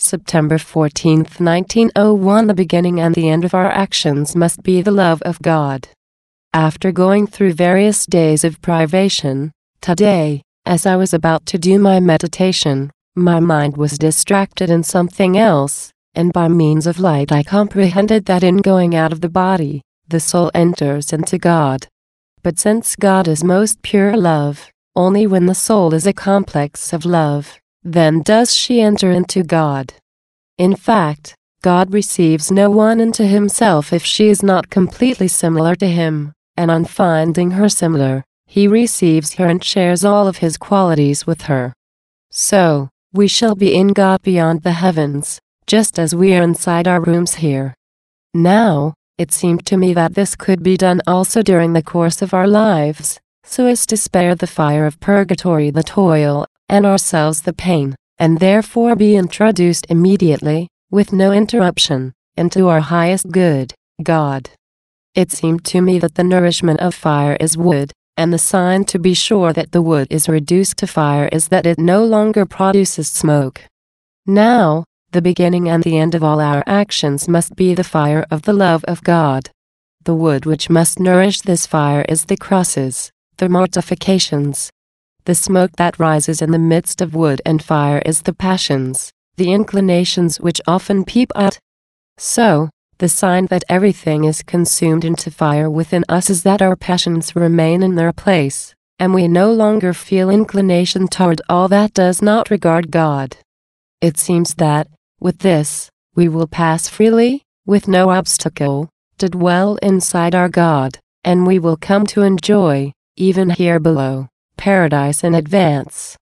September 14, 1901. The beginning and the end of our actions must be the love of God. After going through various days of privation, today, as I was about to do my meditation, my mind was distracted in something else, and by means of light I comprehended that in going out of the body, the soul enters into God. But since God is most pure love, only when the soul is a complex of love, then does she enter into God. In fact, God receives no one into himself if she is not completely similar to him, and on finding her similar, he receives her and shares all of his qualities with her. So, we shall be in God beyond the heavens, just as we are inside our rooms here. Now, it seemed to me that this could be done also during the course of our lives, so as to spare the fire of purgatory the toil, and ourselves the pain, and therefore be introduced immediately, with no interruption, into our highest good, God. It seemed to me that the nourishment of fire is wood, and the sign to be sure that the wood is reduced to fire is that it no longer produces smoke. Now, the beginning and the end of all our actions must be the fire of the love of God. The wood which must nourish this fire is the crosses, the mortifications. The smoke that rises in the midst of wood and fire is the passions, the inclinations which often peep out. So, the sign that everything is consumed into fire within us is that our passions remain in their place, and we no longer feel inclination toward all that does not regard God. It seems that, with this, we will pass freely, with no obstacle, to dwell inside our God, and we will come to enjoy, even here below, paradise in advance.